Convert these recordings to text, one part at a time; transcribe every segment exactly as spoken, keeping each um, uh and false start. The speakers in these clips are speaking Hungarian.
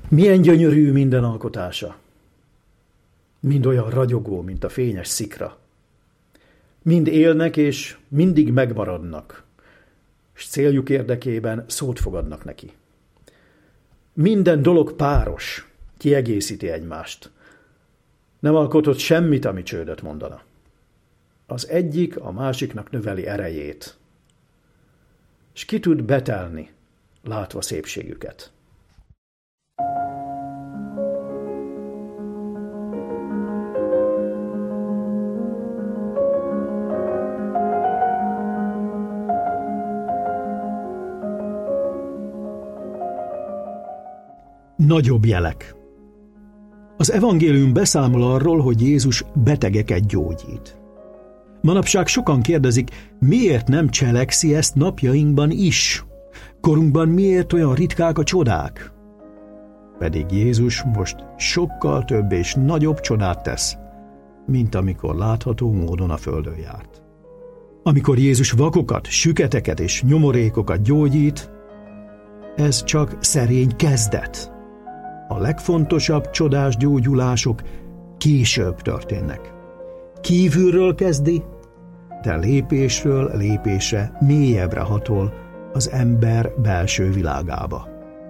Milyen gyönyörű minden alkotása. Mind olyan ragyogó, mint a fényes szikra. Mind élnek és mindig megmaradnak, s céljuk érdekében szót fogadnak neki. Minden dolog páros, kiegészíti egymást. Nem alkotott semmit, ami csődöt mondana. Az egyik a másiknak növeli erejét, s ki tud betelni, látva szépségüket. Nagyobb jelek. Az evangélium beszámol arról, hogy Jézus betegeket gyógyít. Manapság sokan kérdezik, miért nem cselekszi ezt napjainkban is? Korunkban miért olyan ritkák a csodák? Pedig Jézus most sokkal több és nagyobb csodát tesz, mint amikor látható módon a földön járt. Amikor Jézus vakokat, süketeket és nyomorékokat gyógyít, ez csak szerény kezdet. A legfontosabb csodás gyógyulások később történnek. Kívülről kezdi, de lépésről lépésre mélyebbre hatol az ember belső világába.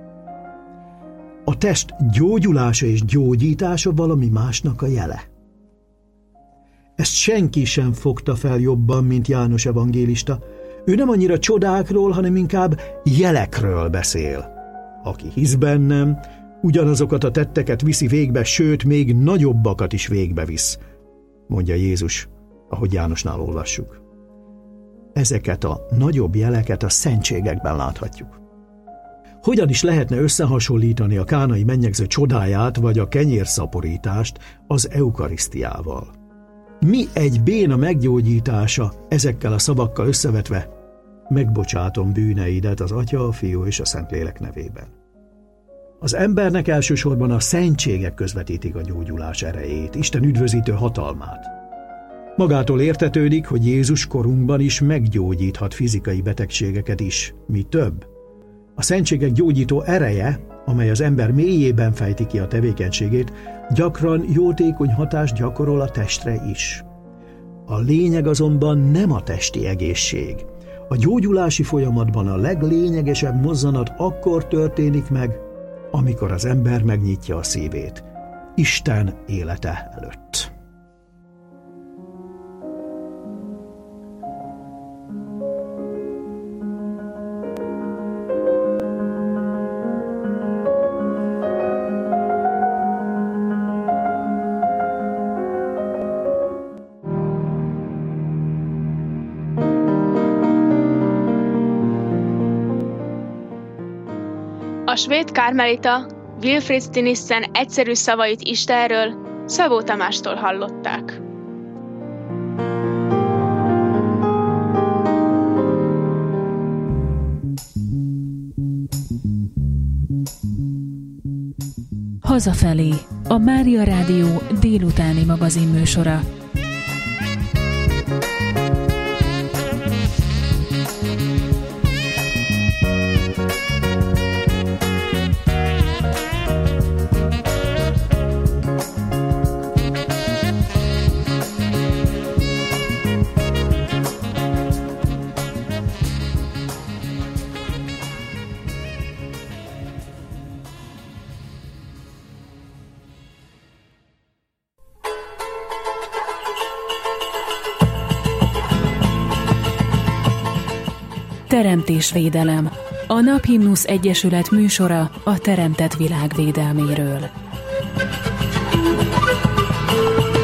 A test gyógyulása és gyógyítása valami másnak a jele. Ezt senki sem fogta fel jobban, mint János evangélista. Ő nem annyira csodákról, hanem inkább jelekről beszél. Aki hisz bennem, ugyanazokat a tetteket viszi végbe, sőt, még nagyobbakat is végbe visz, mondja Jézus, ahogy Jánosnál olvassuk. Ezeket a nagyobb jeleket a szentségekben láthatjuk. Hogyan is lehetne összehasonlítani a kánai mennyegző csodáját vagy a kenyérszaporítást az eukarisztiával? Mi egy béna meggyógyítása ezekkel a szavakkal összevetve? Megbocsátom bűneidet az Atya, a Fiú és a Szentlélek nevében. Az embernek elsősorban a szentségek közvetítik a gyógyulás erejét, Isten üdvözítő hatalmát. Magától értetődik, hogy Jézus korunkban is meggyógyíthat fizikai betegségeket is, mi több. A szentségek gyógyító ereje, amely az ember mélyében fejti ki a tevékenységét, gyakran jótékony hatást gyakorol a testre is. A lényeg azonban nem a testi egészség. A gyógyulási folyamatban a leglényegesebb mozzanat akkor történik meg, amikor az ember megnyitja a szívét Isten élete előtt. A svéd kármelita Wilfrid Stinissen egyszerű szavait Istenről Szabó Tamástól hallották. Hazafelé, a Mária Rádió délutáni magazinműsora. Teremtésvédelem. A Naphimnusz Egyesület műsora a teremtett világ védelméről.